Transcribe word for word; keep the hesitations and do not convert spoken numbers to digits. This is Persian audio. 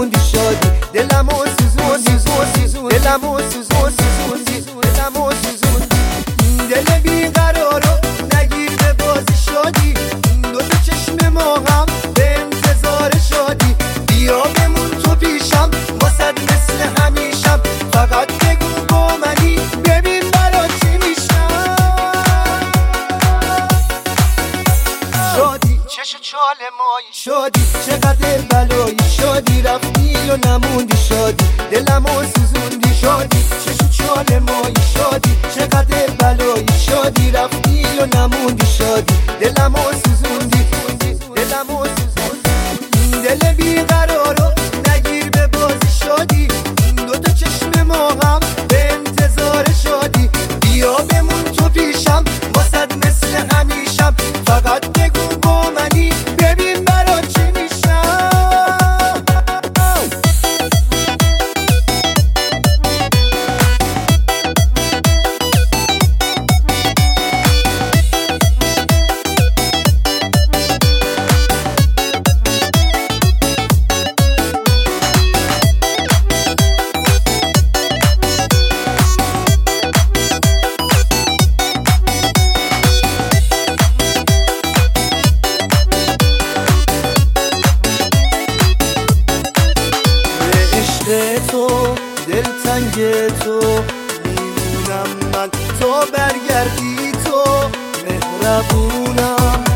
نموندی شادی، دلمو سوزوندی سوزوندی دلمو سوزوندی سوزوندی دلمو سوزوندی. دل بیقرارو نگیر به بازی شادی، دو تا چشم ما هم به انتظار شادی. بیا بمون تو پیشم واسد مثل همیشم، فقط بگو با منی ببین برا چی میشم. شادی چش و چال مایی شادی، چقدر بلایی شادی، رفتی و نموندی شادی، دلمو سوزوندی شادی. چش و چال مایی شادی، چقدر بلایی شادی، رفتی و نموندی شادی، دلمو سوزوندی دلمو سوزوندی. دل بیقرارو نگیر به بازی شادی، دو تا چشم ما هم به انتظار شادی. بیا بمون تو پیشم واسد مثل همیشم، فقط بگو با منی ببین برا چی میشم. تو دلتنگ تو میمونم من، تو برگردی تو مهربونم.